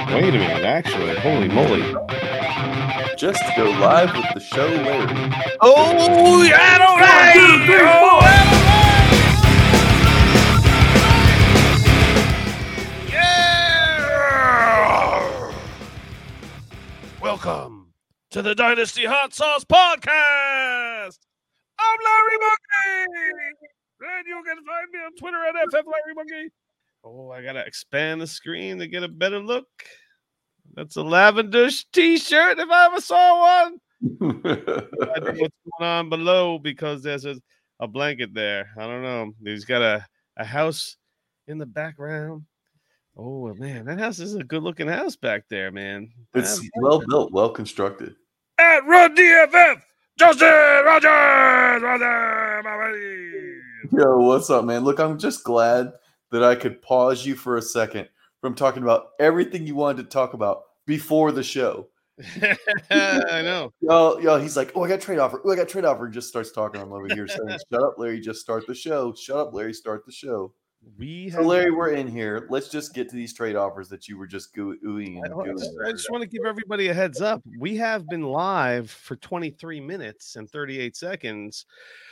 Wait a minute, actually, holy moly. Just to go live with the show, Larry. Oh, yeah, all right. 1, 2, 3, 4. Yeah. Welcome to the Dynasty Hot Sauce Podcast. I'm Larry Monkey, and you can find me on Twitter at FFLarryMonkey. Oh, I gotta expand the screen to get a better look. That's a lavender t-shirt if I ever saw one. I don't know what's going on below because there's a blanket there. I don't know. He's got a house in the background. Oh, man, that house is a good-looking house back there, man. It's well built, well constructed. At Run DFF, Justin Rogers! Yo, what's up, man? Look, I'm just glad that I could pause you for a second from talking about everything you wanted to talk about before the show. I know. Yo, he's like, oh, I got a trade offer. Oh, I got a trade offer. And just starts talking. I'm over here saying, shut up, Larry. Just start the show. Shut up, Larry. Start the show. So, Larry, we're in here. Let's just get to these trade offers that you were just oohing and gooing. I just want to give everybody a heads up. We have been live for 23 minutes and 38 seconds,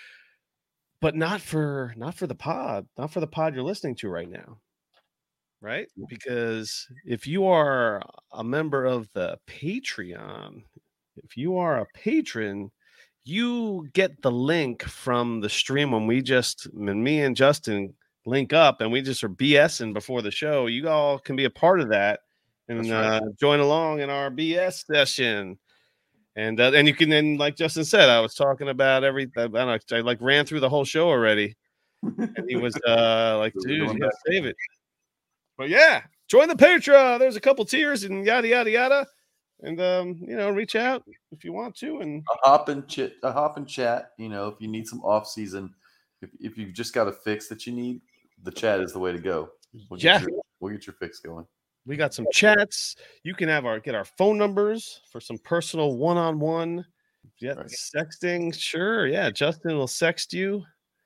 but not for the pod. Not for the pod you're listening to right now. Right? Because if you are a member of the Patreon, if you are a patron, you get the link from the stream when me and Justin link up and we just are BSing before the show. You all can be a part of that and join along in our BS session. And you can then, like Justin said, I was talking about everything. I ran through the whole show already. And he was like, dude, you gotta save it. But yeah, join the Patreon. There's a couple tiers and yada yada yada, and reach out if you want to. And a hop and chat. You know, if you need some off season, if you've just got a fix that you need, the chat is the way to go. We'll get your fix going. We got some chats. You can get our phone numbers for some personal one-on-one. Yeah, right. Sexting. Sure, yeah. Justin will sext you.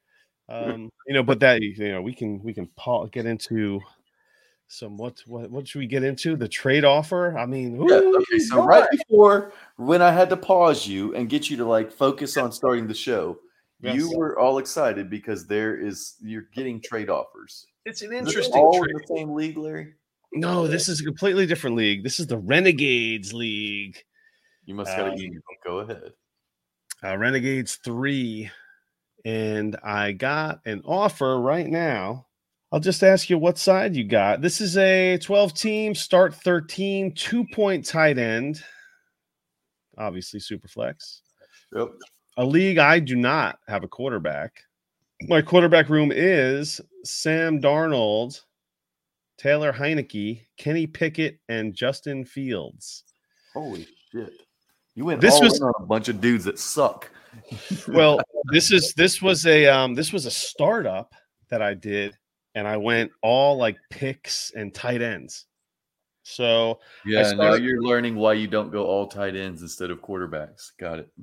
But that we can get into. Some what should we get into? The trade offer? I mean, okay. So right before when I had to pause you and get you to focus on starting the show, yes. You were all excited because you're getting trade offers. It's an interesting all trade. In the same league, Larry? No, this is a completely different league. This is the Renegades League. You must have go ahead. Renegades 3, and I got an offer right now. I'll just ask you what side you got. This is a 12-team, start 13, 2-point tight end. Obviously, super flex. Yep. A league I do not have a quarterback. My quarterback room is Sam Darnold, Taylor Heineke, Kenny Pickett, and Justin Fields. Holy shit. You went in on a bunch of dudes that suck. Well, this was a startup that I did. And I went all picks and tight ends. So now you're learning why you don't go all tight ends instead of quarterbacks. Got it.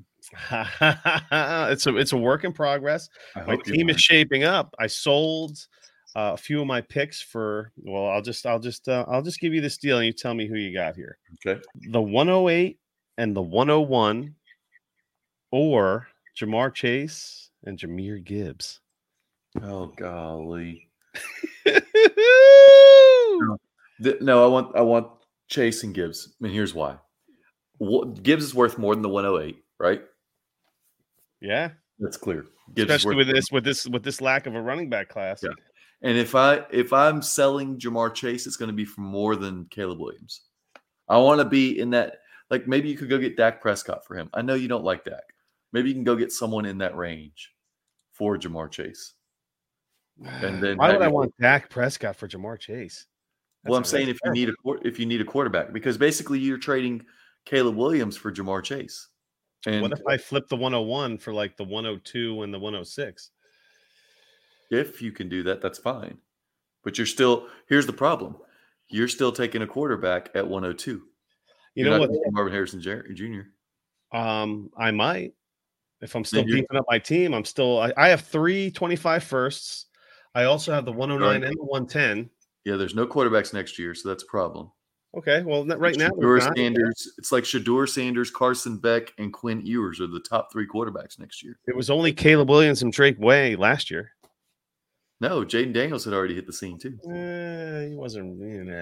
It's a work in progress. My team is shaping up. I sold a few of my picks for. Well, I'll just give you this deal and you tell me who you got here. Okay. The 108 and the 101, or Jamar Chase and Jahmyr Gibbs. Oh golly. No, I want Chase and Gibbs. I mean, here's why. Gibbs is worth more than the 108, right? Yeah, that's clear. Gibbs especially with this lack of a running back class. Yeah. And if I'm selling Jamar Chase, it's going to be for more than Caleb Williams. I want to be in that. Maybe you could go get Dak Prescott for him. I know you don't like Dak. Maybe you can go get someone in that range for Jamar Chase. And then why would I want Dak Prescott for Jamar Chase? I'm saying if you need a quarterback, because basically you're trading Caleb Williams for Jamar Chase. And what if I flip the 101 for the 102 and the 106? If you can do that, that's fine. But here's the problem. You're still taking a quarterback at 102. You know what? Marvin Harrison Jr. I might. If I'm still beefing up my team, I have 3 25 firsts. I also have the 109 and the 110. Yeah, there's no quarterbacks next year, so that's a problem. Okay, well, right now Shador Sanders. It's like Shador Sanders, Carson Beck, and Quinn Ewers are the top 3 quarterbacks next year. It was only Caleb Williams and Drake Way last year. No, Jaden Daniels had already hit the scene too. He wasn't.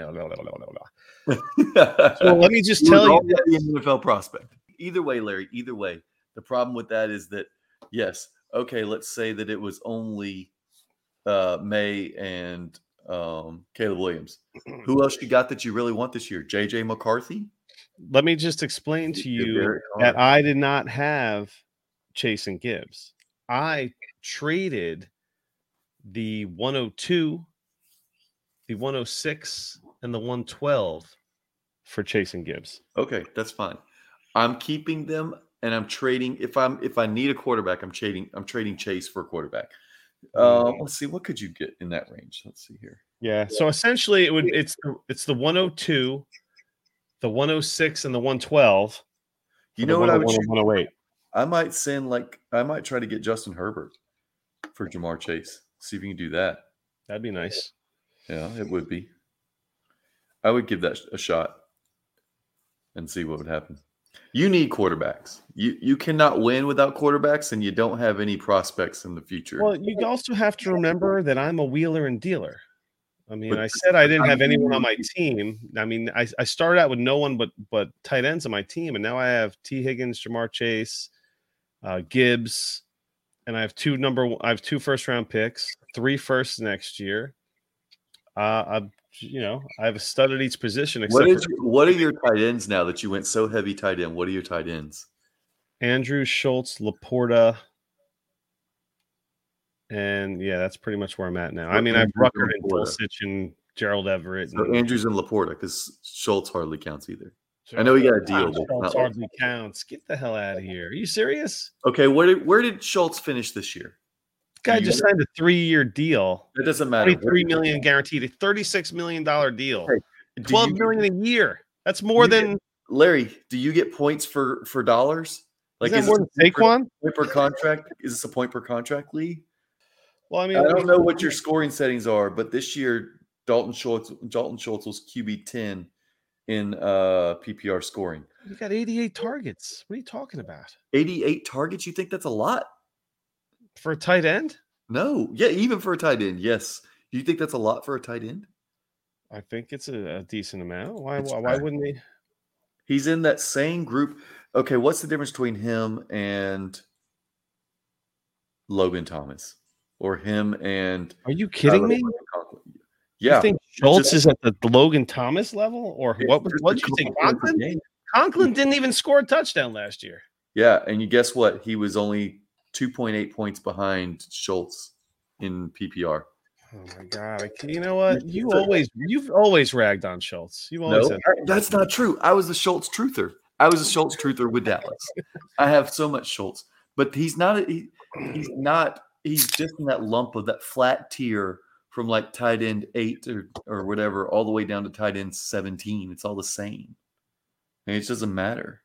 So let me just tell you, the NFL prospect. Either way, Larry. Either way, the problem with that is that yes, okay. Let's say that it was only May and Caleb Williams. Who else you got that you really want this year? JJ McCarthy? Let me just explain to you that I did not have Chase and Gibbs. I traded the 102, the 106, and the 112 for Chase and Gibbs. Okay, that's fine. I'm keeping them and I'm trading. If I need a quarterback, I'm trading Chase for a quarterback. Let's see, what could you get in that range? Let's see here. Yeah, so essentially it's the 102, the 106, and the 112. You know what I would 108. I might try to get Justin Herbert for Jamar Chase. See if you can do that. That'd be nice. Yeah, it would be. I would give that a shot and see what would happen. You need quarterbacks. You cannot win without quarterbacks, and you don't have any prospects in the future. Well, you also have to remember that I'm a wheeler and dealer. I mean, I said I didn't have anyone on my team. I mean, I started out with no one but tight ends on my team, and now I have T. Higgins, Jamar Chase, Gibbs, and I have two first-round picks, 3 firsts next year. I have a stud at each position. What are your tight ends now that you went so heavy tight end? What are your tight ends? Andrew Schultz, Laporta, and yeah, that's pretty much where I'm at now. I mean, I've Rucker and Dulcich and Gerald Everett. So Andrews and Laporta, because Schultz hardly counts either. I know he got a deal. Schultz hardly counts. Get the hell out of here. Are you serious? Okay, where did Schultz finish this year? Guy just signed a 3-year deal. It doesn't matter. $23 million guaranteed, a $36 million deal. Hey, $12 million a year. That's more than Larry. Do you get points for dollars? Like is more than Saquon? Point per contract? Is this a point per contract league? Well, I mean, I don't know what your scoring settings are, but this year Dalton Schultz was QB 10 in PPR scoring. You got 88 targets. What are you talking about? 88 targets? You think that's a lot? For a tight end? No. Yeah, even for a tight end, yes. Do you think that's a lot for a tight end? I think it's a decent amount. Why wouldn't he? He's in that same group. Okay, what's the difference between him and Logan Thomas? Or him and... Are you kidding me? Yeah. You think Schultz is at the Logan Thomas level? Or what did you think? Conklin? Conklin didn't even score a touchdown last year. Yeah, and you guess what? He was only 2.8 points behind Schultz in PPR. Oh my God! You know what? You've always ragged on Schultz. That's not true. I was a Schultz truther. With Dallas. I have so much Schultz, but he's not. He's not. He's just in that lump of that flat tier from like tight end 8 or whatever, all the way down to tight end 17. It's all the same. And it doesn't matter.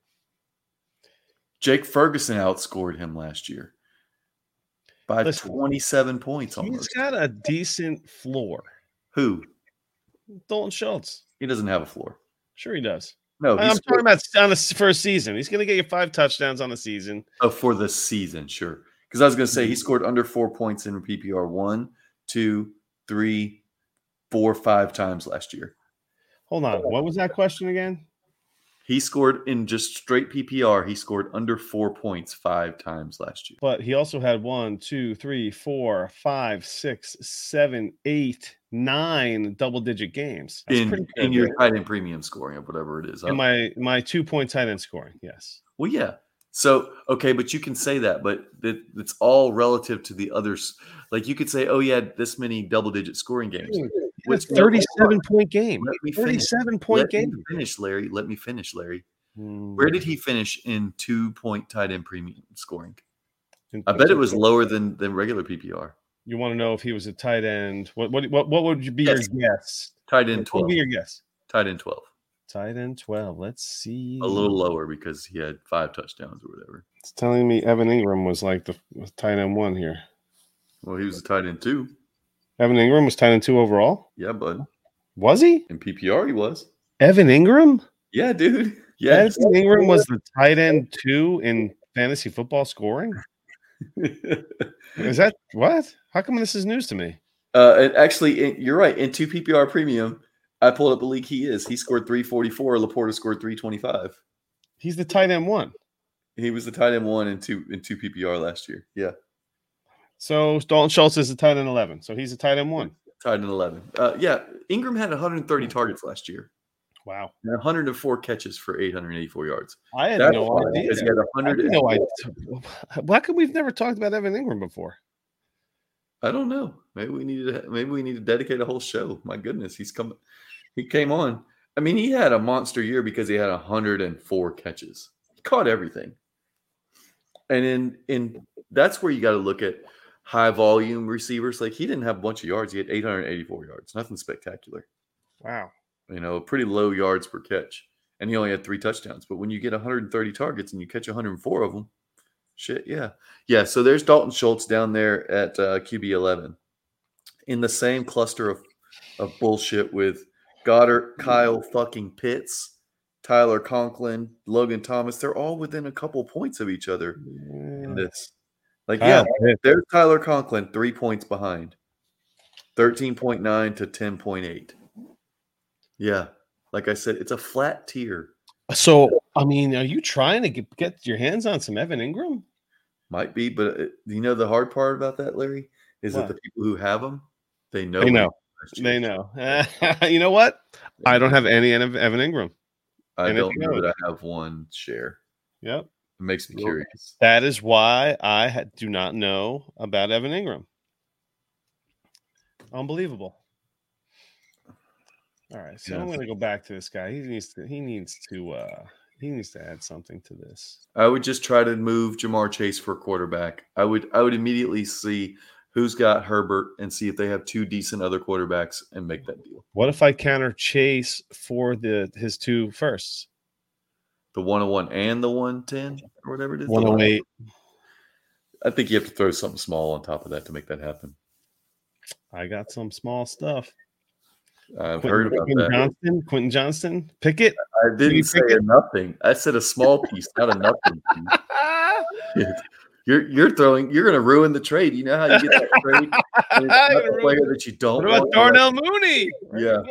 Jake Ferguson outscored him last year by 27 points almost. He's got a decent floor. Who? Dalton Schultz. He doesn't have a floor. Sure he does. No, I'm talking about for a season. He's going to get you 5 touchdowns on the season. Oh, for the season, sure. Because I was going to say he scored under 4 points in PPR 1, 2, 3, 4, 5 times last year. Hold on. What was that question again? He scored in just straight PPR. He scored under 4 points 5 times last year. But he also had 1, 2, 3, 4, 5, 6, 7, 8, 9 double-digit games. That's in your tight end premium scoring of whatever it is. In my 2-point tight end scoring, yes. Well, yeah. So, okay, but you can say that, but it's all relative to the others. Like you could say, oh, he had this many double-digit scoring games. It's 37-point game. 37-point game. Let me finish, Larry. Where did he finish in 2-point tight end premium scoring? I bet it was lower than regular PPR. You want to know if he was a tight end? What would be your guess? Tight end 12. What would be your guess? Tight end 12. Tight end 12. Let's see. A little lower because he had 5 touchdowns or whatever. It's telling me Evan Ingram was like the tight end 1 here. Well, he was a tight end 2. Evan Ingram was tight end 2 overall? Yeah, bud. Was he? In PPR, he was. Evan Ingram? Yeah, dude. Yes. Evan Ingram was the tight end 2 in fantasy football scoring? Is that what? How come this is news to me? And actually, you're right. In 2 PPR premium, I pulled up a league he is. He scored 344. Laporta scored 325. He's the tight end 1. He was the tight end 1 in 2 PPR last year. Yeah. So Dalton Schultz is the tight end 11. So he's a tight end 1. Tight end 11. Yeah. Ingram had 130 targets last year. Wow. And 104 catches for 884 yards. I had no idea. Because he had 100. No idea. Why come we've never talked about Evan Ingram before? I don't know. Maybe we need to dedicate a whole show. My goodness, he came on. I mean, he had a monster year because he had 104 catches. He caught everything. And in that's where you got to look at high volume receivers. Like, he didn't have a bunch of yards. He had 884 yards. Nothing spectacular. Wow. Pretty low yards per catch. And he only had 3 touchdowns. But when you get 130 targets and you catch 104 of them, shit, yeah. Yeah, so there's Dalton Schultz down there at QB 11 in the same cluster of bullshit with Goddard, Kyle fucking Pitts, Tyler Conklin, Logan Thomas. They're all within a couple points of each other in this. Like, yeah, there's Tyler Conklin, 3 points behind. 13.9 to 10.8. Yeah, like I said, it's a flat tier. So, I mean, are you trying to get your hands on some Evan Ingram? Might be, but the hard part about that, Larry, is that the people who have them, they know. They know. You know what? I don't have any Evan Ingram. I don't know that I have one share. Yep. It makes me curious. That is why I do not know about Evan Ingram. Unbelievable. All right, so I'm going to go back to this guy. He needs to add something to this. I would just try to move Ja'Marr Chase for quarterback. I would immediately see who's got Herbert and see if they have 2 decent other quarterbacks and make that deal. What if I counter Chase for his 2 firsts? The 101 and the 110 or whatever it is. 108. I think you have to throw something small on top of that to make that happen. I got some small stuff. I've heard about that. Quentin Johnston, Pickett. I didn't say nothing. I said a small piece, not a nothing piece. You're going to ruin the trade. You know how you get that trade? And it's not a player that you don't want. What about Darnell Mooney? Yeah.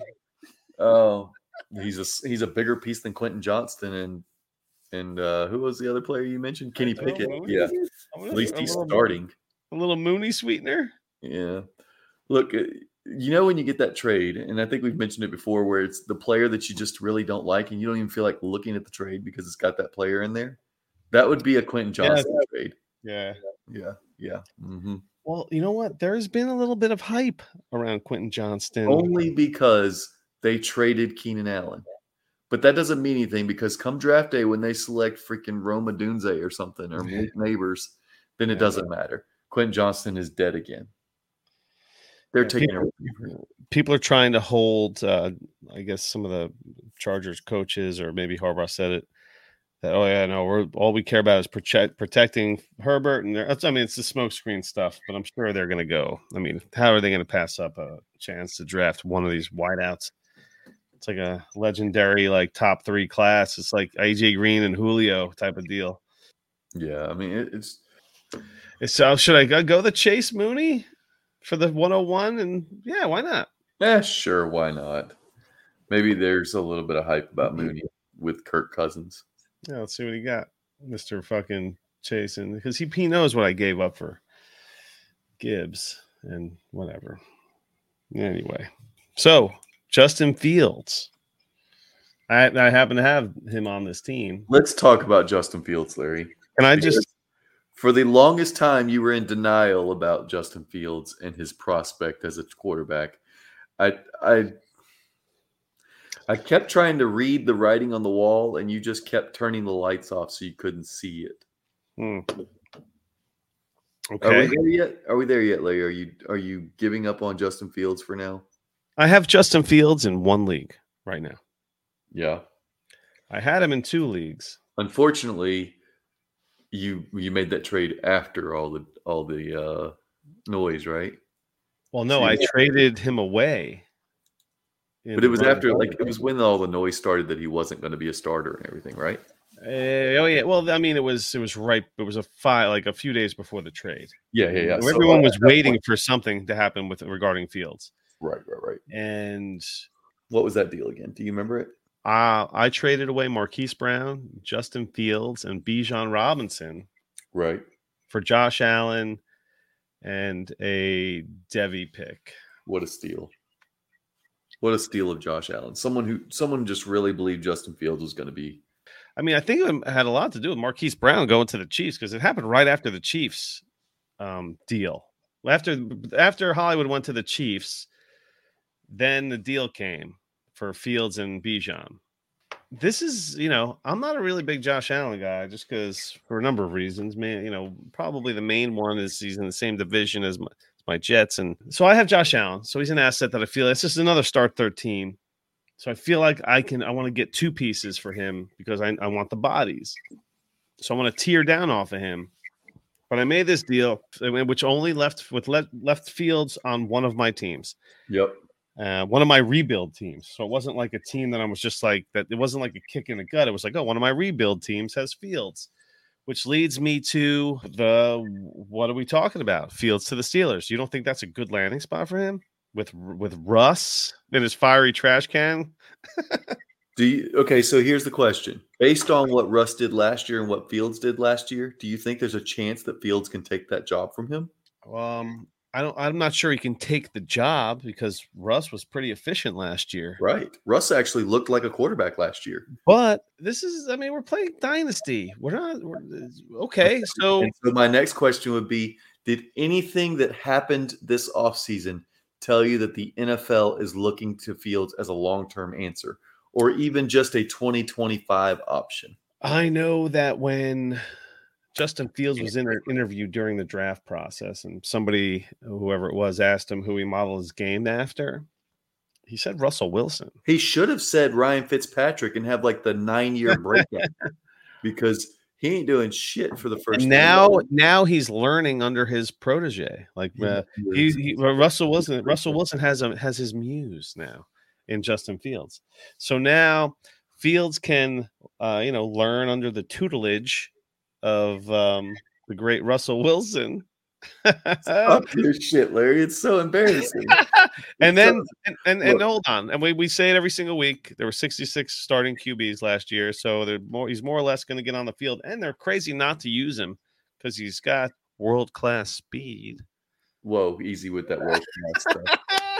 Oh, he's a bigger piece than Quentin Johnston and who was the other player you mentioned? Kenny Pickett. Yeah. At least he's starting. A little Mooney sweetener. Yeah. Look, when you get that trade, and I think we've mentioned it before, where it's the player that you just really don't like and you don't even feel like looking at the trade because it's got that player in there. That would be a Quentin Johnston trade. Yeah. Mm-hmm. Well, you know what? There's been a little bit of hype around Quentin Johnston. Only because they traded Keenan Allen. But that doesn't mean anything because come draft day, when they select freaking Rome Odunze or something or Neighbors, then it doesn't matter. Quentin Johnston is dead again. They're taking people are trying to hold, I guess, some of the Chargers coaches, or maybe Harbaugh said it, that, all we care about is protecting Herbert. And it's the smokescreen stuff, but I'm sure they're going to go. I mean, how are they going to pass up a chance to draft one of these wideouts? It's like a legendary, top 3 class. It's like AJ Green and Julio type of deal. Yeah, I mean, it's so should I go the Chase Mooney for the 101? And yeah, why not? Yeah, sure, why not? Maybe there's a little bit of hype about Mooney with Kirk Cousins. Yeah, let's see what he got, Mr. fucking Chase, and because he knows what I gave up for Gibbs and whatever. Anyway, so Justin Fields. I happen to have him on this team. Let's talk about Justin Fields, Larry. And I just, for the longest time, you were in denial about Justin Fields and his prospect as a quarterback. I kept trying to read the writing on the wall, and you just kept turning the lights off so you couldn't see it. Okay. Are we there yet, Larry? Are you giving up on Justin Fields for now? I have Justin Fields in 1 league right now. Yeah. I had him in 2 leagues. Unfortunately, you made that trade after all the noise, right? Well, no, I traded him away. But it was after, like, it was when all the noise started that he wasn't going to be a starter and everything, right? Oh yeah. Well, I mean, it was right. It was a few days before the trade. Yeah. So everyone was waiting for something to happen regarding Fields. Right. And what was that deal again? Do you remember it? I traded away Marquise Brown, Justin Fields, and Bijan Robinson, right, for Josh Allen and a Devy pick. What a steal! What a steal of Josh Allen. Someone just really believed Justin Fields was going to be. I mean, I think it had a lot to do with Marquise Brown going to the Chiefs, because it happened right after the Chiefs deal. After Hollywood went to the Chiefs, then the deal came for Fields and Bijan. This is, I'm not a really big Josh Allen guy, just because for a number of reasons. Man, probably the main one is he's in the same division as my Jets, and so I have Josh Allen. So he's an asset that I feel it's just another start 13. So I feel like I want to get two pieces for him because I want the bodies. So I want to tear down off of him. But I made this deal, which only left Fields on one of my teams. Yep. One of my rebuild teams. So it wasn't like a team that I was just like that. It wasn't like a kick in the gut. It was like, one of my rebuild teams has Fields, which leads me to what are we talking about? Fields to the Steelers. You don't think that's a good landing spot for him with Russ in his fiery trash can? Okay, so here's the question. Based on what Russ did last year and what Fields did last year, do you think there's a chance that Fields can take that job from him? I'm not sure he can take the job because Russ was pretty efficient last year. Right. Russ actually looked like a quarterback last year. But we're playing Dynasty. Okay. So my next question would be, did anything that happened this offseason tell you that the NFL is looking to Fields as a long-term answer or even just a 2025 option? I know that when Justin Fields was interviewed during the draft process, and somebody, whoever it was, asked him who he modeled his game after. He said Russell Wilson. He should have said Ryan Fitzpatrick and have like the 9-year breakdown because he ain't doing shit for the first. And now he's learning under his protege. Like Russell Wilson has his muse now in Justin Fields. So now Fields can learn under the tutelage of the great Russell Wilson. Stop your shit, Larry. It's so embarrassing. and hold on. And we say it every single week. There were 66 starting QBs last year, so he's more or less going to get on the field. And they're crazy not to use him because he's got world-class speed. Whoa, easy with that world-class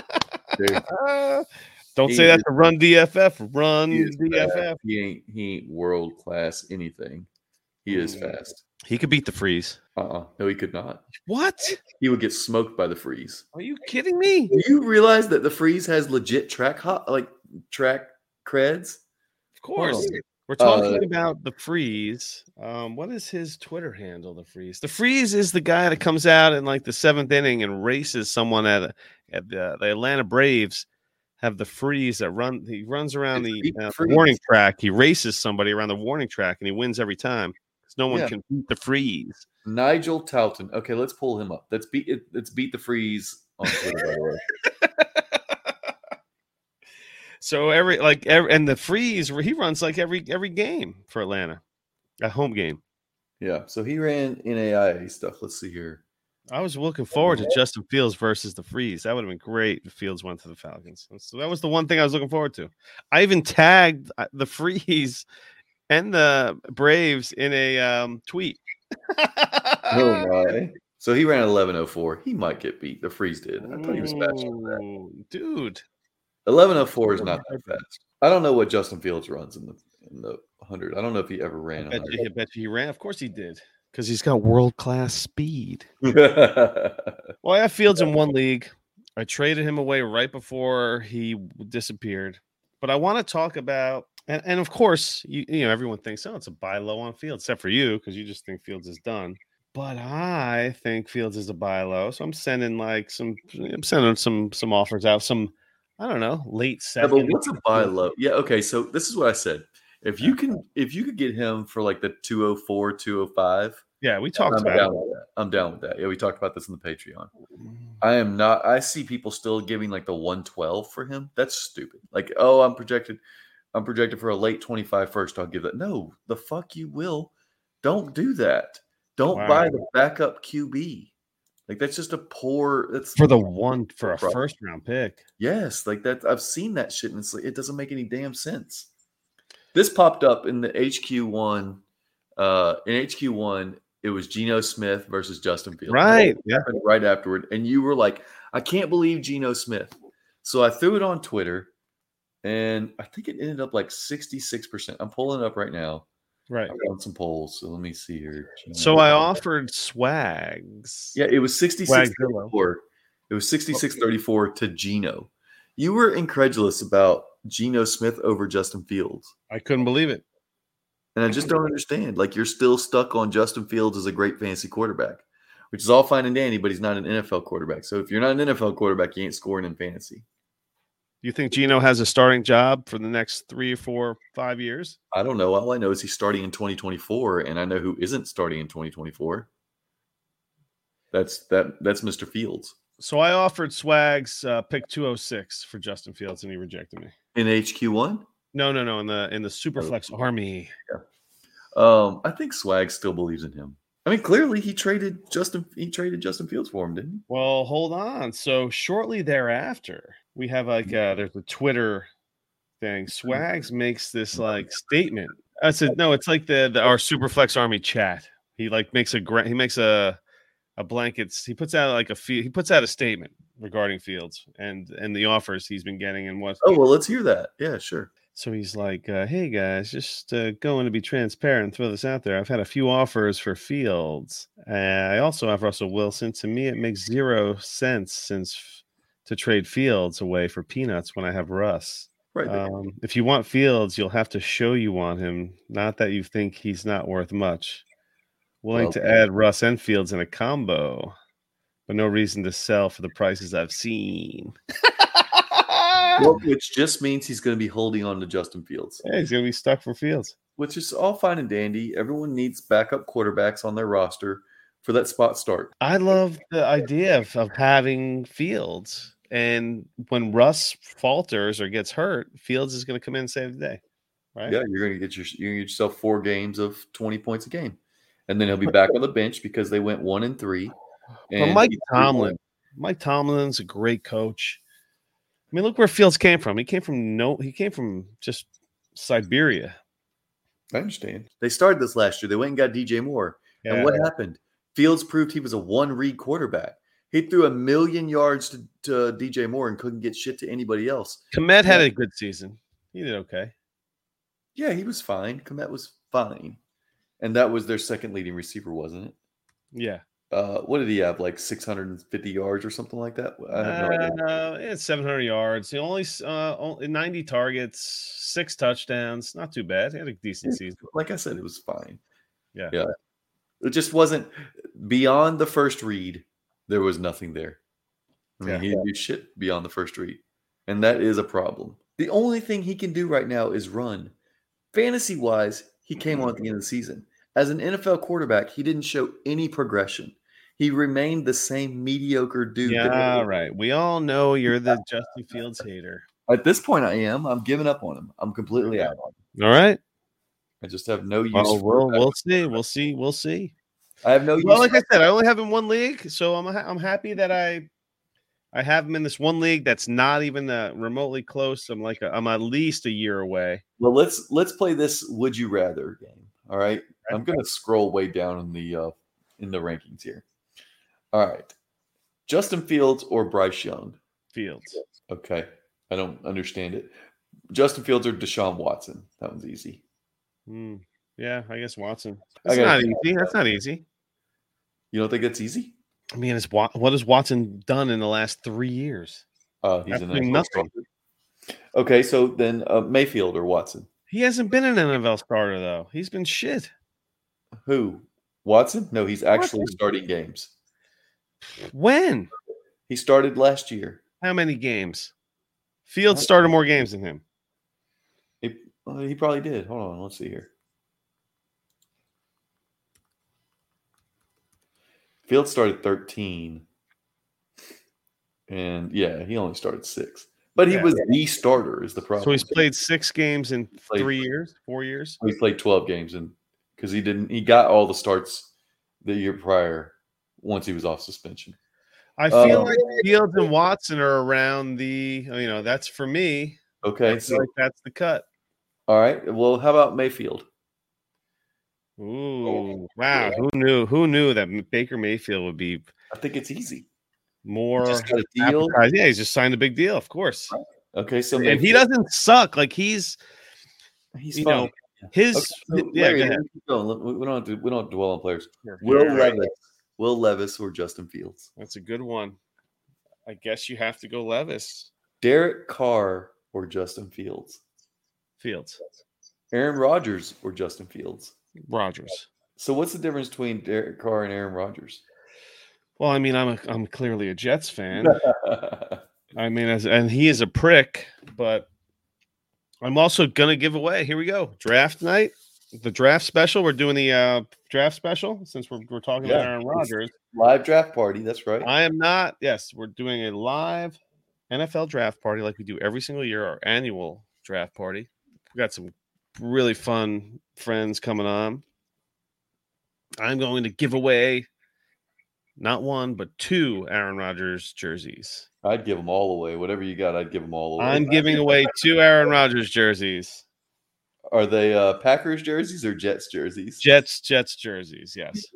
stuff. Don't say that to Run DFF. Run DFF. He ain't world-class anything. He is fast. He could beat the Freeze. No, he could not. What? He would get smoked by the Freeze. Are you kidding me? Do you realize that the Freeze has legit track creds? Of course. We're talking about the Freeze. What is his Twitter handle? The Freeze. The Freeze is the guy that comes out in like the 7th inning and races someone at the Atlanta Braves. Have the Freeze that he runs around the warning track. He races somebody around the warning track and he wins every time. No one can beat the Freeze. Nigel Towton. Okay, let's pull him up. Let's beat the Freeze on Twitter, by the way. So and the Freeze, he runs like every game for Atlanta, a home game. Yeah. So he ran NAIA stuff. Let's see here. I was looking forward to Justin Fields versus the Freeze. That would have been great if Fields went to the Falcons. So that was the one thing I was looking forward to. I even tagged the Freeze and the Braves in a tweet. Oh my! So he ran 11:04. He might get beat. The Freeze did. I thought he was faster than that, dude. 11:04 is not that fast. I don't know what Justin Fields runs in the 100. I don't know if he ever ran. I bet you he ran. Of course he did, because he's got world-class speed. Well, I have Fields in one league. I traded him away right before he disappeared. But I want to talk about. And of course, everyone thinks, it's a buy low on Fields, except for you, because you just think Fields is done. But I think Fields is a buy low, so I'm sending some offers out. Some, I don't know, late second. Yeah, but what's a buy low? Yeah, okay. So this is what I said. If you could get him for like the 204, 205, Yeah, we talked I'm about down it. with that. I'm down with that. Yeah, we talked about this in the Patreon. I am not. I see people still giving like the 112 for him. That's stupid. Like, oh, I'm projected for a late 25 first. I'll give that. No, the fuck you will. Don't do that. Don't Wow. buy the backup QB. Like that's just a poor. That's For a first round pick. Yes, like that. I've seen that shit, and it's like it doesn't make any damn sense. This popped up in the HQ1. In HQ1, it was Geno Smith versus Justin Fields. Right. Yeah. Right afterward, and you were like, "I can't believe Geno Smith." So I threw it on Twitter, and I think it ended up like 66%. I'm pulling it up right now. Right. I've got some polls, so let me see here. So I offered Swags. Yeah, it was 66-34. It was 66-34 to Geno. You were incredulous about Geno Smith over Justin Fields. I couldn't believe it. And I just don't understand. Like, you're still stuck on Justin Fields as a great fantasy quarterback, which is all fine and dandy, but he's not an NFL quarterback. So if you're not an NFL quarterback, you ain't scoring in fantasy. You think Geno has a starting job for the next 3 or 4, 5 years? I don't know. All I know is he's starting in 2024, and I know who isn't starting in 2024. That's Mr. Fields. So I offered Swags pick 206 for Justin Fields, and he rejected me. In HQ1? No, in the Superflex Army. Yeah. I think Swag still believes in him. I mean, clearly he traded Justin Fields for him, didn't he? Well, hold on. So shortly thereafter, we have like there's a Twitter thing. Swags makes this like statement. I said no. It's like our Superflex Army chat. He like makes a blanket. He puts out a statement regarding Fields and the offers he's been getting and what. Oh well, let's hear that. Yeah, sure. So he's like, hey, guys, just going to be transparent and throw this out there. I've had a few offers for Fields. I also have Russell Wilson. To me, it makes 0 sense to trade Fields away for peanuts when I have Russ. Right. If you want Fields, you'll have to show you want him, not that you think he's not worth much. Willing to add Russ and Fields in a combo, but no reason to sell for the prices I've seen. Well, which just means he's going to be holding on to Justin Fields. Yeah, he's going to be stuck for Fields. Which is all fine and dandy. Everyone needs backup quarterbacks on their roster for that spot start. I love the idea of having Fields. And when Russ falters or gets hurt, Fields is going to come in and save the day. Right? Yeah, you're going to get yourself 4 games of 20 points a game. And then he'll be back on the bench because they went 1-3. And Mike Tomlin's a great coach. I mean, look where Fields came from. He came from just Siberia. I understand. They started this last year. They went and got DJ Moore. Yeah. And what happened? Fields proved he was a one-read quarterback. He threw 1,000,000 yards to DJ Moore and couldn't get shit to anybody else. Komet had a good season. He did okay. Yeah, he was fine. Komet was fine. And that was their second leading receiver, wasn't it? Yeah. What did he have? Like 650 yards or something like that? I have no idea. It's 700 yards. He only 90 targets, 6 touchdowns. Not too bad. He had a decent season. Like I said, it was fine. Yeah. It just wasn't beyond the first read. There was nothing there. I mean, he didn't do shit beyond the first read. And that is a problem. The only thing he can do right now is run. Fantasy-wise, he came on at the end of the season. As an NFL quarterback, he didn't show any progression. He remained the same mediocre dude. Yeah, right. We all know you're the Justin Fields hater. At this point, I am. I'm giving up on him. I'm completely out on him. All right. I just have no use. We'll see. We'll see. I have no use. Well, like I said, I only have him one league, so I'm happy that I have him in this one league that's not even remotely close. I'm at least a year away. Well, let's play this would you rather game. All right. I'm going to scroll way down in the rankings here. All right. Justin Fields or Bryce Young? Fields. Okay. I don't understand it. Justin Fields or Deshaun Watson? That one's easy. Yeah, I guess Watson. That's not easy. That's not easy. You don't think that's easy? I mean, what has Watson done in the last 3 years? He's in nothing. Okay, so then Mayfield or Watson? He hasn't been an NFL starter, though. He's been shit. Who? Watson? No, he's actually starting games. When? He started last year. How many games? Fields started more games than him. He probably did. Hold on. Let's see here. Fields started 13. And yeah, he only started 6. But he was the starter is the problem. So he's played 6 games in Played- 3 years, 4 years. He played 12 games because he got all the starts the year prior once he was off suspension. I feel like Fields and Watson are around that's for me. Okay, so like that's the cut. All right. Well, how about Mayfield? Ooh, wow! Who knew that Baker Mayfield would be? I think it's easy. More just got a deal. Yeah, he's just signed a big deal, of course. Okay, so and he doesn't suck. Like he's fine. Go ahead. We don't have to dwell on players. Will Levis or Justin Fields? That's a good one. I guess you have to go Levis. Derek Carr or Justin Fields? Fields. Aaron Rodgers or Justin Fields? Rodgers. So what's the difference between Derek Carr and Aaron Rodgers? Well, I mean, I'm clearly a Jets fan. I mean, and he is a prick, but I'm also gonna give away. Here we go, draft night, the draft special. We're doing the draft special since we're talking about Aaron Rodgers. Live draft party. That's right. I am not. Yes, we're doing a live NFL draft party like we do every single year. Our annual draft party. We got some really fun friends coming on. I'm going to give away not 1 but 2 Aaron Rodgers jerseys. I'd give them all away. Whatever you got, I'd give them all away. I'm giving away 2 Aaron Rodgers jerseys. Are they Packers jerseys or Jets jerseys? Jets jerseys, yes.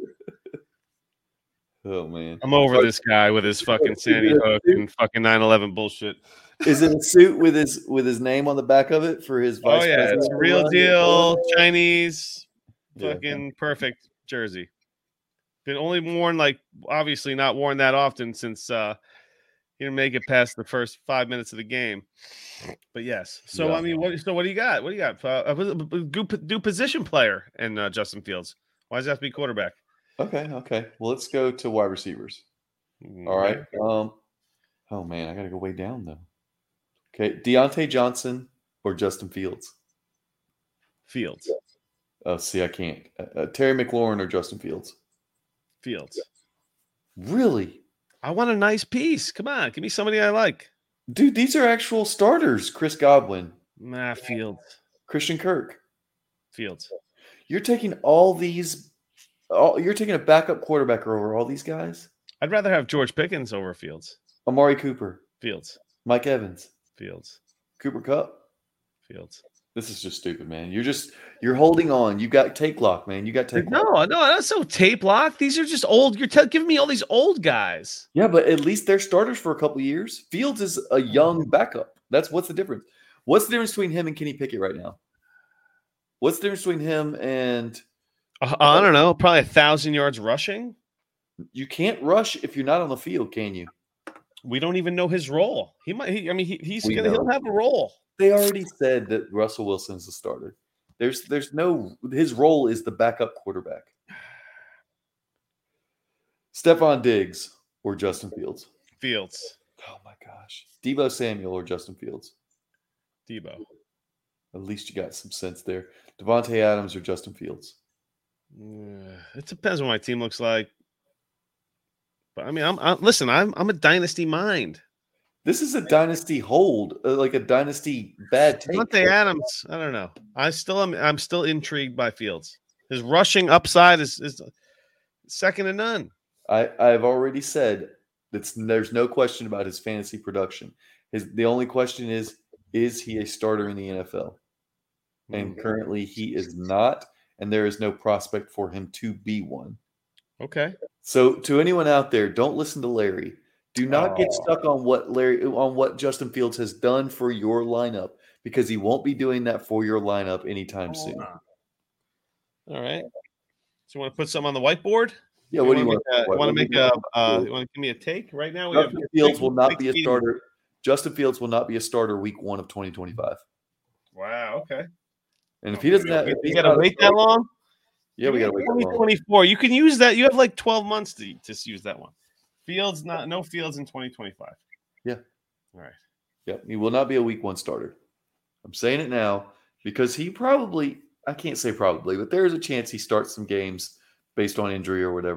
Oh, man. I'm over this guy with his fucking Sandy Hook and fucking 9/11 bullshit. Is it a suit with his name on the back of it for his vice president? It's a real deal, Chinese, fucking perfect jersey. Been only worn, obviously not worn that often since he didn't make it past the first 5 minutes of the game. But yes. So, I mean, what do you got? What do you got? Do position player and Justin Fields. Why does it have to be quarterback? Okay. Well, let's go to wide receivers. All right. Oh, man, I got to go way down, though. Okay, Deontay Johnson or Justin Fields? Fields. Oh, see, I can't. Terry McLaurin or Justin Fields? Fields. Really? I want a nice piece. Come on, give me somebody I like. Dude, these are actual starters. Chris Godwin. Nah, Fields. Christian Kirk. Fields. You're taking all these. You're taking a backup quarterback over all these guys? I'd rather have George Pickens over Fields. Amari Cooper. Fields. Mike Evans. Fields. Cooper Kupp. Fields. This is just stupid, man. You're holding on. You got tape lock, man. You got tape lock. No, that's so tape lock. These are just old. You're giving me all these old guys. Yeah, but at least they're starters for a couple of years. Fields is a young backup. What's the difference? What's the difference between him and Kenny Pickett right now? What's the difference between him and I don't know, probably 1,000 yards rushing? You can't rush if you're not on the field, can you? We don't even know his role. He'll have a role. They already said that Russell Wilson is the starter. There's no his role is the backup quarterback. Stephon Diggs or Justin Fields? Fields. Oh my gosh. Deebo Samuel or Justin Fields? Deebo. At least you got some sense there. Devontae Adams or Justin Fields? It depends what my team looks like. But I mean, I'm a dynasty mind. This is a dynasty hold, like a dynasty bad take. Devontae Adams, I don't know. I'm still intrigued by Fields. His rushing upside is second to none. I've already said there's no question about his fantasy production. The only question is he a starter in the NFL? And currently he is not, and there is no prospect for him to be one. Okay. So to anyone out there, don't listen to Larry. Do not get stuck on what Justin Fields has done for your lineup, because he won't be doing that for your lineup anytime soon. All right. So you want to put something on the whiteboard? Yeah. What do you want? You want to give me a take right now? Justin Fields will not be a starter. Justin Fields will not be a starter week 1 of 2025. Wow. Okay. And if he doesn't have, you got to wait that long. Yeah, we got to wait that long. 2024. You can use that. You have like 12 months to just use that one. Fields, no Fields in 2025. Yeah. All right. Yep. He will not be a week 1 starter. I'm saying it now because he probably, I can't say probably, but there is a chance he starts some games based on injury or whatever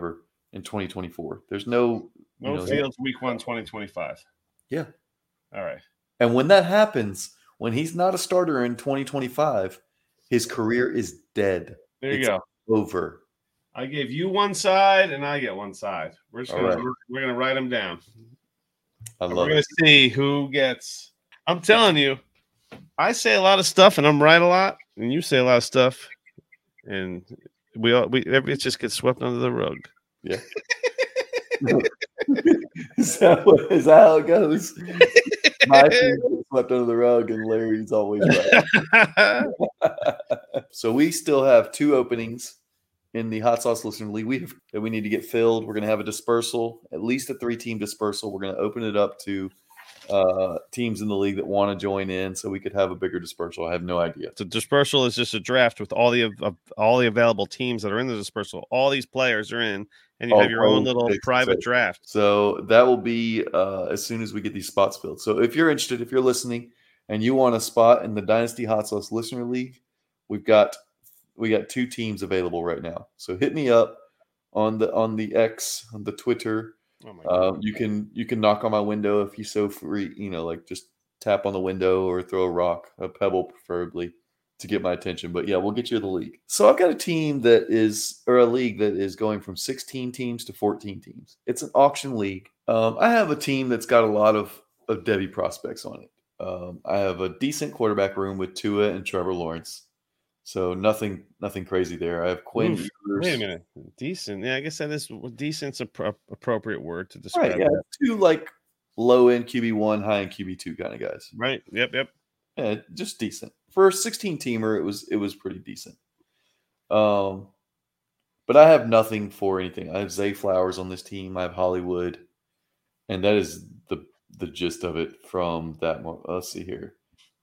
in 2024. There's no Fields week 1, 2025. Yeah. All right. And when that happens, when he's not a starter in 2025, his career is dead. There you go. Over. I gave you one side, and I get one side. We're gonna write them down. We're gonna see who gets. I'm telling you, I say a lot of stuff, and I'm right a lot, and you say a lot of stuff, and it just gets swept under the rug. Yeah. Is that how it goes? My team gets swept under the rug, and Larry's always right. So we still have 2 openings in the Hot Sauce Listener League that we need to get filled. We're going to have a dispersal, at least a 3-team dispersal. We're going to open it up to teams in the league that want to join in, so we could have a bigger dispersal. I have no idea. The dispersal is just a draft with all the available teams that are in the dispersal. All these players are in, and you have your own little private draft. So that will be as soon as we get these spots filled. So if you're interested, if you're listening, and you want a spot in the Dynasty Hot Sauce Listener League, we got 2 teams available right now. So hit me up on the X, on the Twitter. Oh my God. You can knock on my window if you so free, like just tap on the window or throw a rock, a pebble preferably, to get my attention. But yeah, we'll get you the league. So I've got a league that is going from 16 teams to 14 teams. It's an auction league. I have a team that's got a lot of Debbie prospects on it. I have a decent quarterback room with Tua and Trevor Lawrence. So nothing crazy there. I have Quinn. Wait a minute. Decent. Yeah, I guess that is decent's appropriate word to describe. Right, yeah, that. 2 like low end QB1, high end QB2 kind of guys. Right. Yep. Yeah, just decent. For a 16 teamer, it was pretty decent. But I have nothing for anything. I have Zay Flowers on this team. I have Hollywood, and that is the gist of it from that. Let's see here.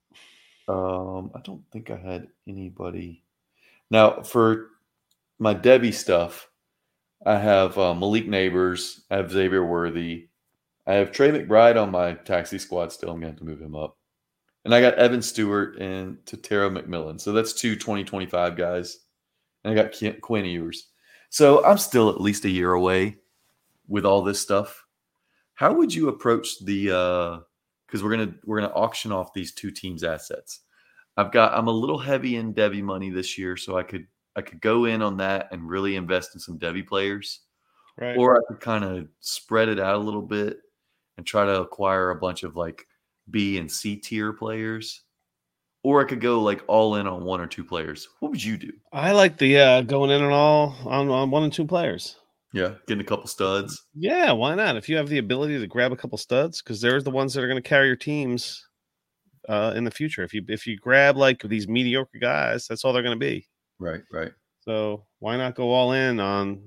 I don't think I had anybody. Now, for my Debbie stuff, I have Malik Neighbors. I have Xavier Worthy. I have Trey McBride on my taxi squad still. I'm going to have to move him up. And I got Evan Stewart and Tatera McMillan. So that's 2 2025 guys. And I got Quinn Ewers. So I'm still at least a year away with all this stuff. How would you approach the because we're gonna auction off these 2 teams' assets. I'm a little heavy in Debbie money this year, so I could go in on that and really invest in some Debbie players. Right. Or I could kind of spread it out a little bit and try to acquire a bunch of like B and C tier players. Or I could go like all in on 1 or 2 players. What would you do? I like the going in on 1 and 2 players. Yeah, getting a couple studs. Yeah, why not? If you have the ability to grab a couple studs, because there's the ones that are going to carry your teams in the future. If you grab like these mediocre guys, that's all they're going to be. Right. So why not go all in on?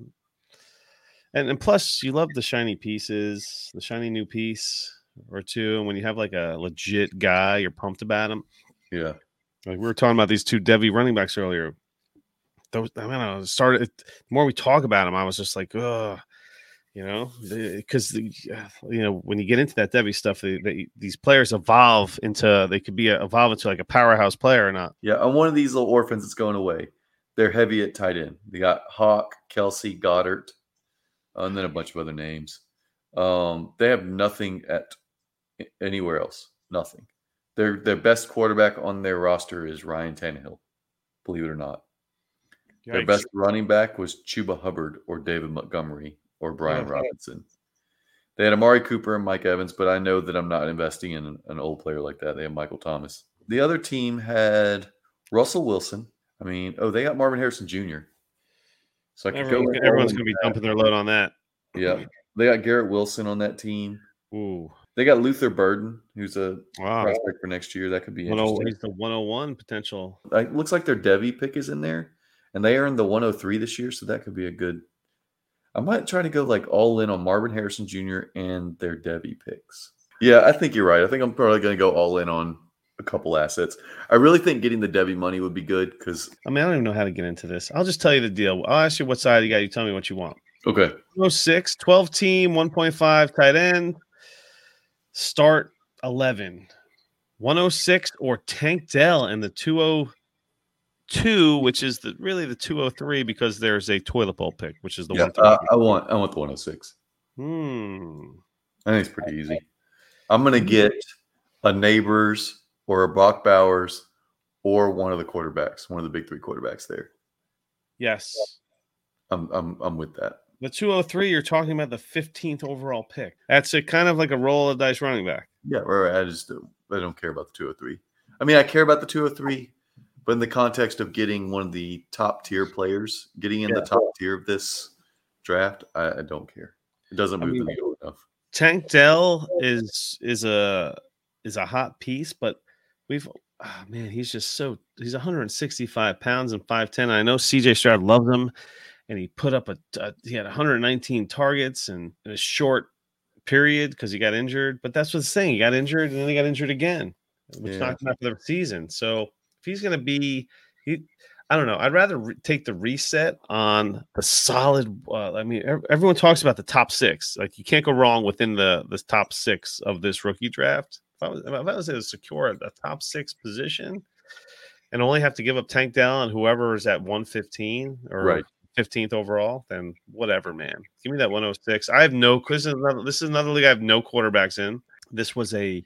And plus, you love the shiny pieces, the shiny new piece or 2, and when you have like a legit guy, you're pumped about him. Yeah, like we were talking about these 2 Debbie running backs earlier. The more we talk about them, I was just like, ugh, because when you get into that Debbie stuff, these players evolve into like a powerhouse player or not. Yeah, on one of these little orphans that's going away, they're heavy at tight end. They got Hawk, Kelsey, Goddard, and then a bunch of other names. They have nothing at anywhere else. Nothing. Their best quarterback on their roster is Ryan Tannehill, believe it or not. Yikes. Their best running back was Chuba Hubbard or David Montgomery or Brian Robinson. They had Amari Cooper and Mike Evans, but I know that I'm not investing in an old player like that. They have Michael Thomas. The other team had Russell Wilson. They got Marvin Harrison Jr. So everyone's going to be dumping their load on that. Yeah. They got Garrett Wilson on that team. Ooh. They got Luther Burden, who's a prospect for next year. That could be interesting. He's the 101 potential. It looks like their Debbie pick is in there, and they earned the 103 this year, so that could be a good. I might try to go like all in on Marvin Harrison Jr. and their Debbie picks. Yeah, I think you're right. I think I'm probably going to go all in on a couple assets. I really think getting the Debbie money would be good because I don't even know how to get into this. I'll just tell you the deal. I'll ask you what side you got. You tell me what you want. Okay. 106, 12 team, 1.5 tight end. Start 11. 106 or Tank Dell and the 2, which is really the 203 because there's a toilet bowl pick, which is the 130. I want the 106. I think it's pretty easy. I'm going to get a Neighbors or a Brock Bowers or one of the quarterbacks, one of the big 3 quarterbacks there. Yes. I'm with that. The 203, you're talking about the 15th overall pick. That's kind of like a roll of dice running back. Yeah, right. I don't care about the 203. I mean, I care about the 203, but in the context of getting one of the top tier players, getting in the top tier of this draft, I don't care. It doesn't move the needle enough. Tank Dell is a hot piece, but he's 165 pounds and 5'10". I know CJ Stroud loves him, and he put up he had 119 targets in a short period because he got injured. But that's what's saying. He got injured and then he got injured again, which knocked him out for the season. So if he's going to be, I don't know. I'd rather take the reset on the solid. I mean, everyone talks about the top 6. Like, you can't go wrong within the top 6 of this rookie draft. If I was to secure the top 6 position and only have to give up Tank Dell and whoever is at 115 or 15th overall, then whatever, man. Give me that 106. I have this is another league I have no quarterbacks in. This was an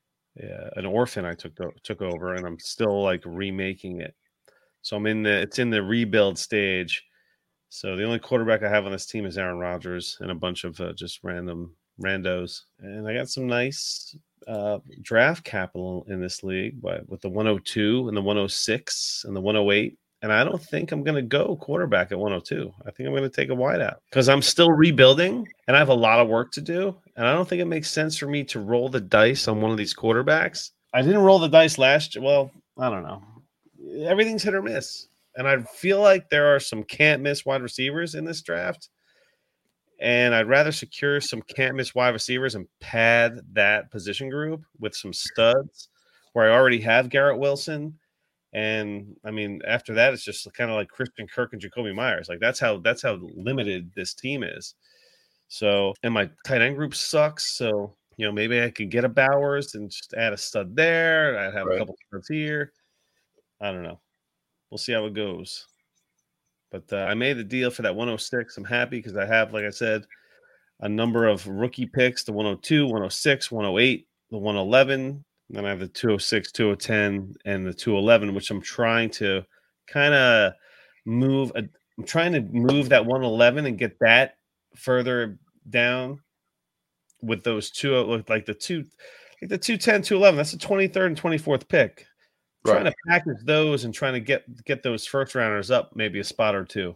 orphan I took over, and I'm still like remaking it. So it's in the rebuild stage. So the only quarterback I have on this team is Aaron Rodgers and a bunch of just random randos. And I got some nice draft capital in this league with the 102 and the 106 and the 108. And I don't think I'm going to go quarterback at 102. I think I'm going to take a wideout because I'm still rebuilding and I have a lot of work to do. And I don't think it makes sense for me to roll the dice on one of these quarterbacks. I didn't roll the dice last year. Well, I don't know. Everything's hit or miss. And I feel like there are some can't miss wide receivers in this draft. And I'd rather secure some can't miss wide receivers and pad that position group with some studs where I already have Garrett Wilson. And I mean, after that, it's just kind of like Christian Kirk and Jacoby Myers. Like that's how limited this team is. So, and my tight end group sucks. So, maybe I could get a Bowers and just add a stud there. I'd have a couple studs here. I don't know. We'll see how it goes. But I made the deal for that 106. I'm happy because I have, like I said, a number of rookie picks, the 102, 106, 108, the 111. And then I have the 206, 210, and the 211, which I'm trying to kind of move. I'm trying to move that 111 and get that further down with those two, like the 210, 211. That's the 23rd and 24th pick. Trying to package those and trying to get those first rounders up maybe a spot or two,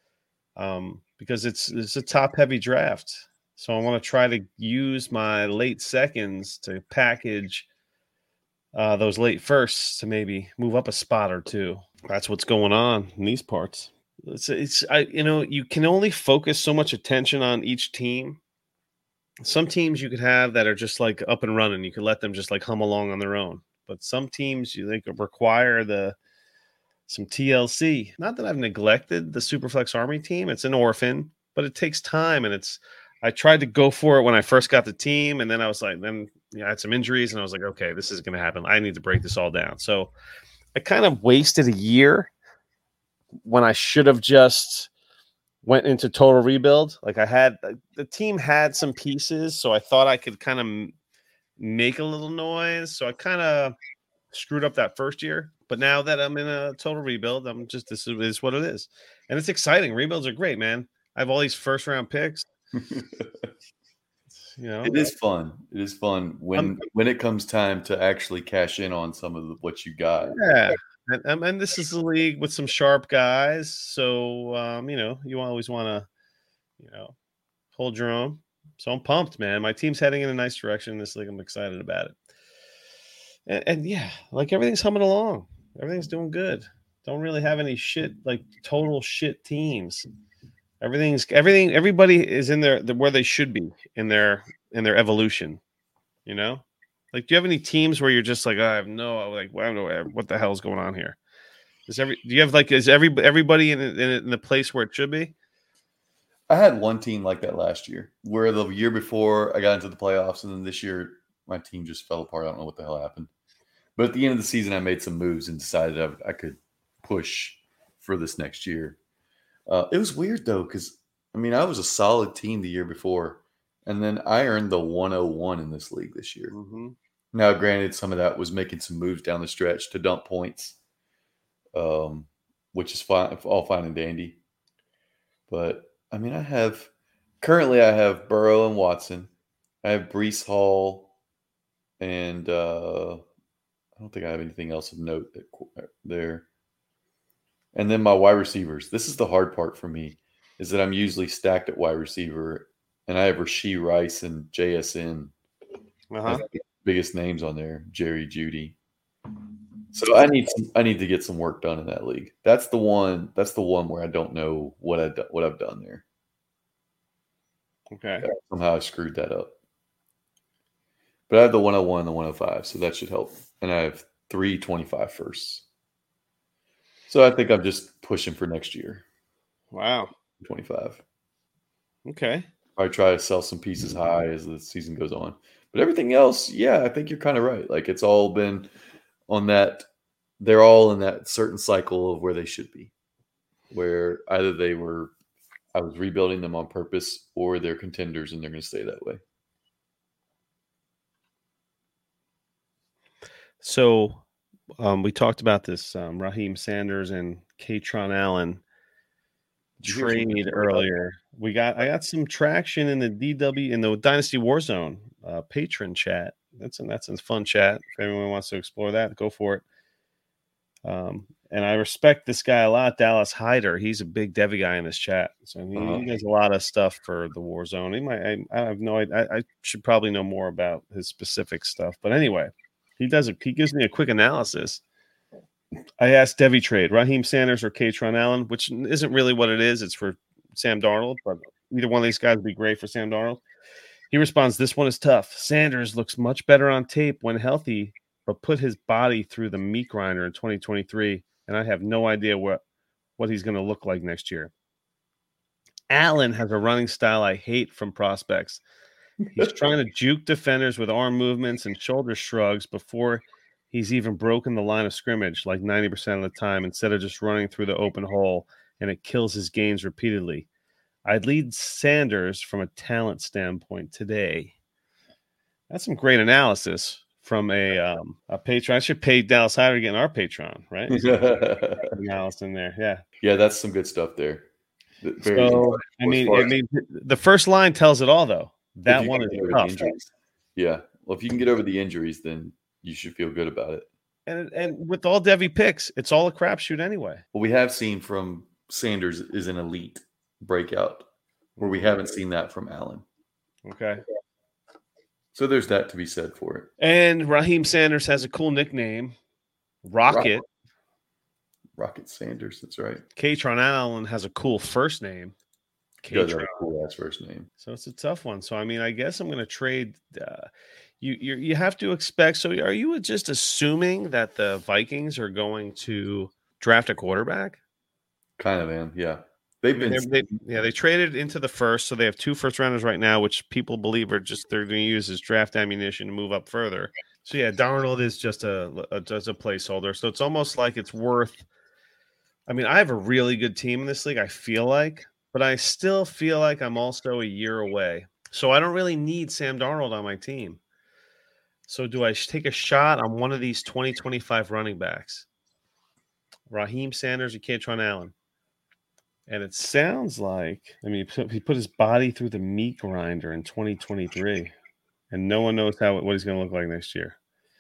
because it's a top heavy draft. So I want to try to use my late seconds to package those late firsts to maybe move up a spot or two. That's what's going on in these parts. You can only focus so much attention on each team. Some teams you could have that are just like up and running. You could let them just like hum along on their own. But some teams you think require some TLC. Not that I've neglected the Superflex Army team. It's an orphan, but it takes time. And I tried to go for it when I first got the team. And then I was like, I had some injuries and I was like, okay, this is going to happen. I need to break this all down. So I kind of wasted a year when I should have just went into total rebuild. Like the team had some pieces. So I thought I could kind of make a little noise. So I kind of screwed up that first year. But now that I'm in a total rebuild, this is what it is. And it's exciting. Rebuilds are great, man. I have all these first round picks. It is fun. It is fun when it comes time to actually cash in on some of what you got. Yeah. And this is a league with some sharp guys. So, you always want to, hold your own. So I'm pumped, man. My team's heading in a nice direction in this league. I'm excited about it. And yeah, like everything's humming along. Everything's doing good. Don't really have any shit, like total shit teams. Everybody is in where they should be in their evolution. Like, do you have any teams where you're just like, I don't know what the hell is going on here? Is everybody in the place where it should be? I had one team like that last year, where the year before I got into the playoffs, and then this year my team just fell apart. I don't know what the hell happened. But at the end of the season, I made some moves and decided I could push for this next year. It was weird though, because I mean, I was a solid team the year before, and then I earned the 101 in this league this year. Mm-hmm. Now, granted, some of that was making some moves down the stretch to dump points, which is fine, all fine and dandy. But I mean, I have Burrow and Watson. I have Breece Hall, and I don't think I have anything else of note there. And then my wide receivers. This is the hard part for me, is that I'm usually stacked at wide receiver, and I have Rashee Rice and JSN. Uh-huh. Biggest names on there, Jerry Jeudy. So I need to get some work done in that league. That's the one where I don't know what I've done there. Okay. Somehow I screwed that up. But I have the 101 and the 105, so that should help. And I have 325 firsts. So I think I'm just pushing for next year. Wow. 25. Okay. I try to sell some pieces high as the season goes on. But everything else, yeah, I think you're kind of right. Like, it's all been on that. They're all in that certain cycle of where they should be, where either I was rebuilding them on purpose, or they're contenders and they're going to stay that way. So we talked about this Raheem Sanders and Kaytron Allen trade earlier. I got some traction in the Dynasty Warzone patron chat. That's a fun chat. If anyone wants to explore that, go for it. And I respect this guy a lot, Dallas Hyder. He's a big Devy guy in this chat, so he does a lot of stuff for the Warzone. I have no idea. I should probably know more about his specific stuff, but anyway, he gives me a quick analysis. I asked Devy trade, Raheem Sanders or Kaytron Allen, which isn't really what it is. It's for Sam Darnold, but either one of these guys would be great for Sam Darnold. He responds, this one is tough. Sanders looks much better on tape when healthy, but put his body through the meat grinder in 2023, and I have no idea what he's going to look like next year. Allen has a running style I hate from prospects. He's trying to juke defenders with arm movements and shoulder shrugs before he's even broken the line of scrimmage like 90% of the time, instead of just running through the open hole, and it kills his gains repeatedly. I'd lead Sanders from a talent standpoint today. That's some great analysis from a patron. I should pay Dallas Hyder to get in our Patreon, right? Analysis in there, yeah. Yeah, that's some good stuff there. So, I mean, the first line tells it all, though. That one is tough. Yeah. Well, if you can get over the injuries, then you should feel good about it. And with all Devy picks, it's all a crapshoot anyway. What we have seen from Sanders is an elite breakout, where we haven't seen that from Allen. Okay. So there's that to be said for it. And Raheem Sanders has a cool nickname, Rocket. Rocket Sanders, that's right. Kaytron Allen has a cool first name. Kaytron, cool ass first name. So it's a tough one. So I mean, I guess I'm going to trade. You have to expect. So are you just assuming that the Vikings are going to draft a quarterback? Kind of am, yeah. They traded into the first, so they have 2 first rounders right now, which people believe they're going to use as draft ammunition to move up further. So yeah, Darnold is just a placeholder. So it's almost like it's worth. I mean, I have a really good team in this league, I feel like, but I still feel like I'm also a year away. So I don't really need Sam Darnold on my team. So do I take a shot on one of these 2025 running backs? Raheem Sanders or Kaytron Allen? And it sounds like, I mean, he put his body through the meat grinder in 2023, and no one knows what he's going to look like next year.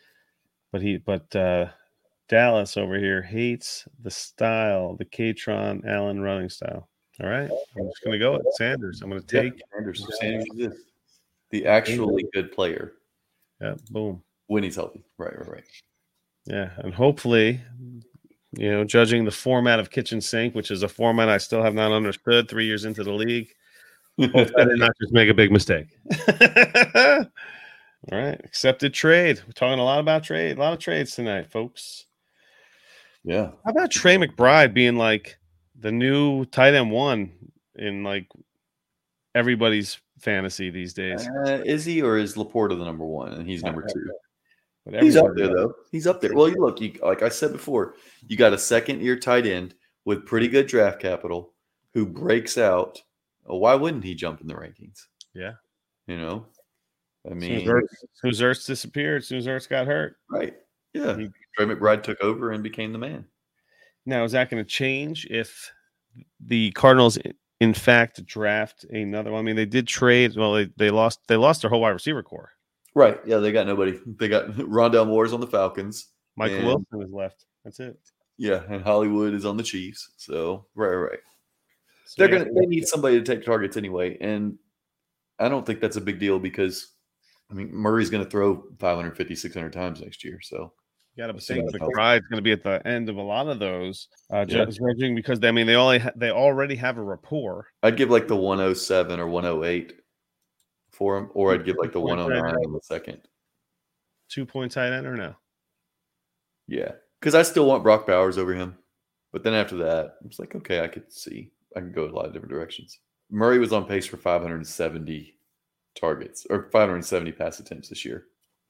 But Dallas over here hates the style, the Kaytron Allen running style. All right, I'm just going to go with Sanders. I'm going to take Sanders. Sanders is the actually good player. Yeah, boom. When he's healthy. Right. Yeah, and hopefully, judging the format of Kitchen Sink, which is a format I still have not understood 3 years into the league, hopefully I did not just make a big mistake. All right, accepted trade. We're talking a lot about trade. A lot of trades tonight, folks. Yeah. How about Trey McBride being like the new tight end 1 in like everybody's fantasy these days? Is he, or is Laporta the number 1 and he's number 2? But He's up there, though. He's up there. Well, look, like I said before, you got a second-year tight end with pretty good draft capital who breaks out. Well, why wouldn't he jump in the rankings? Yeah. You know? I As mean, soon as Ertz disappeared, as soon as Ertz got hurt. right. Yeah. Trey McBride took over and became the man. Now, is that going to change if the Cardinals, in fact, draft another one? I mean, they did trade. Well, they lost their whole wide receiver core. Right. Yeah, they got nobody. They got Rondell Moore's on the Falcons. Michael Wilson is left. That's it. Yeah, and Hollywood is on the Chiefs. So right. So They need somebody to take targets anyway, and I don't think that's a big deal because I mean Murray's going to throw 550, 600 times next year. So you got to think McBride's going to be at the end of a lot of those. Just judging because they already have a rapport. I'd give like the 107 or 108 for him, or I'd give like the 109 in the second. 2-point tight end or no? Yeah, because I still want Brock Bowers over him. But then after that, it's like, okay, I could go a lot of different directions. Murray was on pace for 570 targets or 570 pass attempts this year.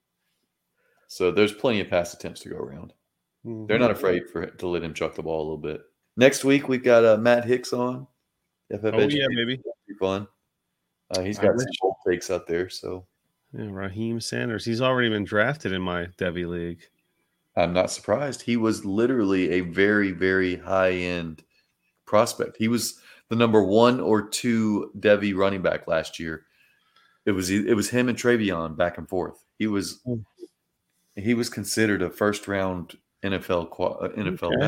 So there's plenty of pass attempts to go around. Mm-hmm. They're not afraid to let him chuck the ball a little bit. Next week, we've got Matt Hicks on. FFH. Maybe. Be fun. He's got some bold takes out there. So Raheem Sanders. He's already been drafted in my Devy League. I'm not surprised. He was literally a very, very high-end prospect. He was the number 1 or 2 Devy running back last year. It was him and Travion back and forth. He was considered a first-round NFL back.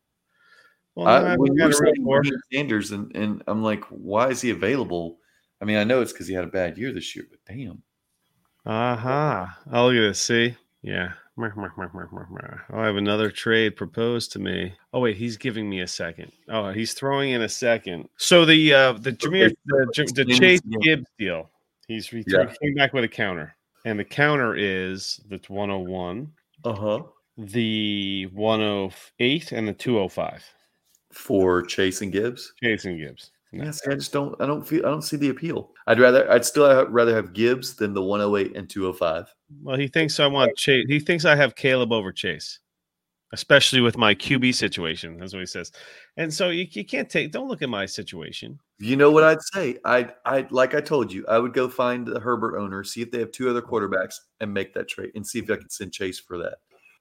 Well, when you were saying Sanders, and I'm like, why is he available? I mean, I know it's because he had a bad year this year, but damn. I'll look at this. See? Yeah. I have another trade proposed to me. Oh wait, he's giving me a second. Oh, he's throwing in a second. So the Chase Gibbs deal. He came back with a counter, and the counter is the 101, the 108, and the 205 for Chase and Gibbs. Chase and Gibbs. No. Yes, I don't see the appeal. I'd still rather have Gibbs than the 108 and 205. Well, he thinks I want Chase. He thinks I have Caleb over Chase, especially with my QB situation. That's what he says. And so you can't don't look at my situation. You know what I'd say? I'd like I told you, I would go find the Herbert owner, see if they have 2 other quarterbacks, and make that trade, and see if I can send Chase for that.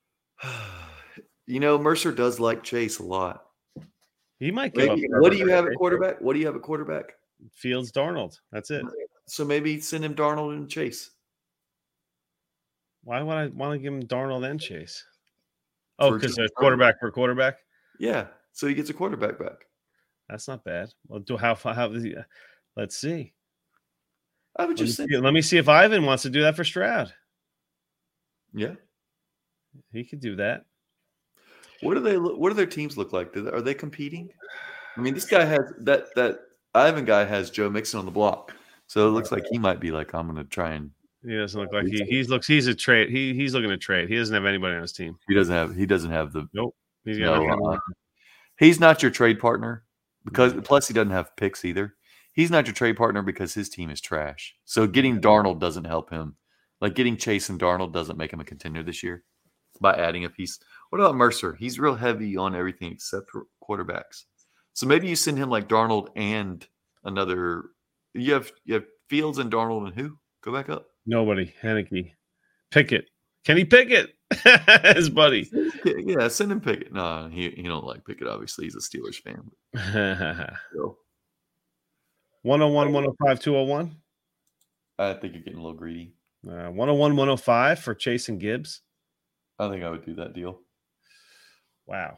Mercer does like Chase a lot. He might give up. What do you have at quarterback? Fields, Darnold. That's it. So maybe send him Darnold and Chase. Why would I want to give him Darnold and Chase? Oh, because there's quarterback for quarterback? Yeah. So he gets a quarterback back. That's not bad. Well, let's see. I would just let me see if Ivan wants to do that for Stroud. Yeah. He could do that. What do their teams look like? Are they competing? I mean, this guy has that Ivan guy has Joe Mixon on the block, so it looks like he might be like, I'm going to try and. He doesn't look like he's a trade. He's looking to trade. He doesn't have anybody on his team. He doesn't have the. Nope. He's not your trade partner because plus he doesn't have picks either. He's not your trade partner because his team is trash. So getting Darnold doesn't help him. Like getting Chase and Darnold doesn't make him a contender this year by adding a piece. What about Mercer? He's real heavy on everything except for quarterbacks. So maybe you send him like Darnold and another. You have Fields and Darnold and who? Go back up. Nobody. Henneke. Pickett. Kenny Pickett. His buddy. Yeah, send him Pickett. No, he don't like Pickett. Obviously, he's a Steelers fan. 101, 105, 201. I think you're getting a little greedy. 101, 105 for Chase and Gibbs. I think I would do that deal. Wow.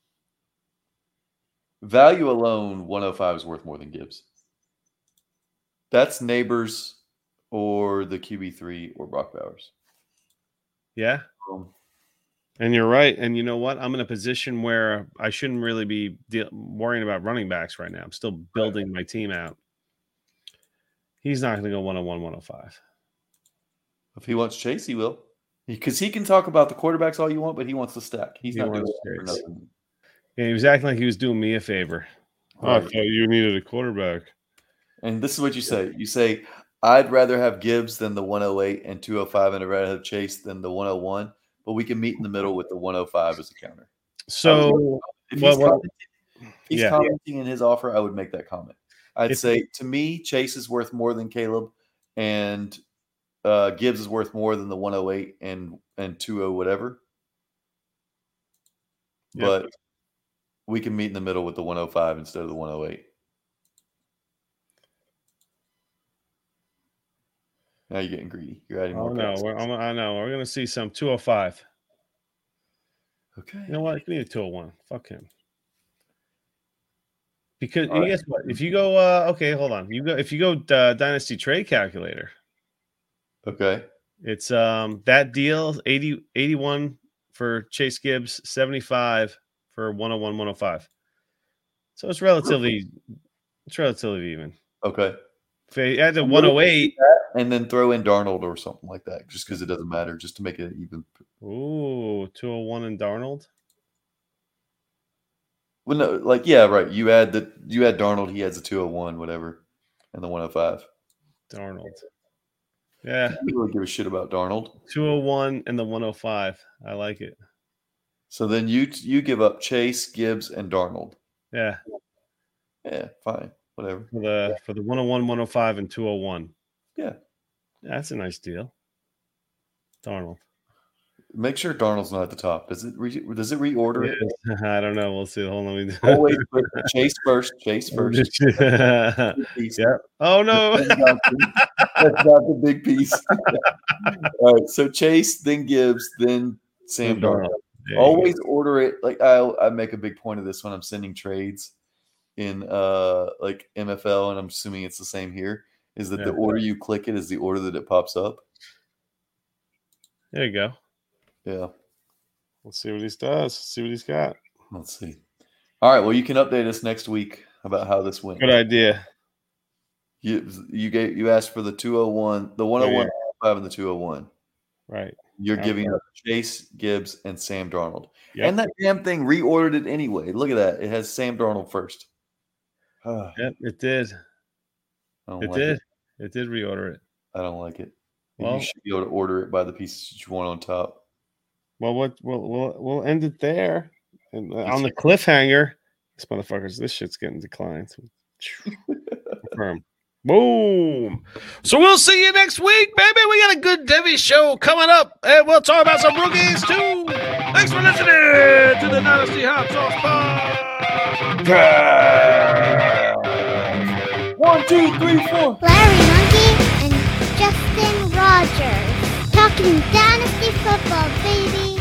Value alone, 105 is worth more than Gibbs. That's Neighbors or the QB3 or Brock Bowers. Yeah. And you're right. And you know what? I'm in a position where I shouldn't really be worrying about running backs right now. I'm still building my team out. He's not going to go 101, 105. If he wants Chase, he will. Because he can talk about the quarterbacks all you want, but he wants to stack. He's not doing it for nothing. Yeah, he was acting like he was doing me a favor. Right. Oh, I thought you needed a quarterback. And this is what you say. You say, I'd rather have Gibbs than the 108 and 205, and I'd rather have Chase than the 101. But we can meet in the middle with the 105 as a counter. So, if he's commenting in his offer, I would make that comment. I'd say, to me, Chase is worth more than Caleb, and Gibbs is worth more than the 108 and 20 whatever. Yep. But we can meet in the middle with the 105 instead of the 108. Now you're getting greedy. You're adding more. I know. We're going to see some 205. Okay. You know what? Give me a 201. Fuck him. Because guess what? If you go, hold on. If you go Dynasty Trade Calculator. Okay. It's that deal 81 for Chase Gibbs, 75 for 101, 105. So it's relatively even. Okay. If they add to 108 and then throw in Darnold or something like that, just because it doesn't matter, just to make it even. Ooh, 201 and Darnold. Well, no, like, yeah, right. You add Darnold, he adds a 201, whatever, and the 105. Darnold. Yeah. I don't really give a shit about Darnold. 201 and the 105. I like it. So then you give up Chase, Gibbs, and Darnold. Yeah. Yeah, fine. Whatever. For the 101, 105, and 201. Yeah. That's a nice deal. Darnold. Make sure Darnold's not at the top. Does it reorder it? I don't know. We'll see. Hold on. Always put Chase first. Yeah. Oh no. That's not the big piece. All right. So Chase, then Gibbs, then Sam Darnold. Always order it. Like I make a big point of this when I'm sending trades in like MFL, and I'm assuming it's the same here. Is that the order you click it is the order that it pops up? There you go. Yeah. Let's see what he does. See what he's got. Let's see. All right. Well, you can update us next week about how this went. Good idea. You asked for the 201, the 101, 105, and the 201. Right. You're giving up Chase, Gibbs, and Sam Darnold. Yep. And that damn thing reordered it anyway. Look at that. It has Sam Darnold first. Yep, it did. It did reorder it. I don't like it. Well, you should be able to order it by the pieces that you want on top. Well, we'll end it there. And on the cliffhanger, this shit's getting declined. Confirm. Boom. So we'll see you next week, baby. We got a good Devy show coming up, and we'll talk about some rookies too. Thanks for listening to the Dynasty Hot Sauce Pod. 1, 2, 3, 4. Larry Monkey and Justin Rogers talking Dynasty football, baby.